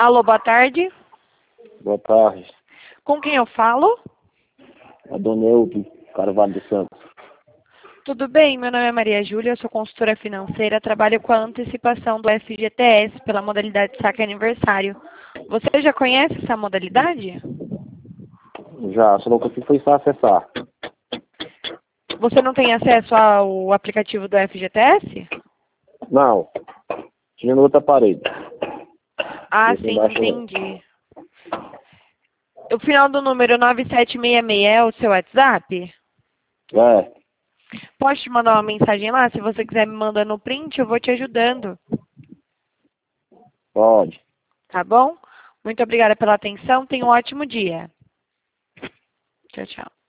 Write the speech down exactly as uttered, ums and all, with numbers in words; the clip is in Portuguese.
Alô, boa tarde. Boa tarde. Com quem eu falo? A dona Eude Carvalho dos Santos. Tudo bem, meu nome é Maria Júlia, eu sou consultora financeira, trabalho com a antecipação do F G T S pela modalidade saque aniversário. Você já conhece essa modalidade? Já, só não consegui foi só acessar. Você não tem acesso ao aplicativo do F G T S? Não. Tinha no outro aparelho. Ah, Esse sim, embaixo não. entendi. O final do número nove sete seis seis é o seu WhatsApp? É, Posso te mandar uma mensagem lá? Se você quiser me mandar no print, eu vou te ajudando. pode. Tá bom? Muito obrigada pela atenção. Tenha um ótimo dia. Tchau, tchau.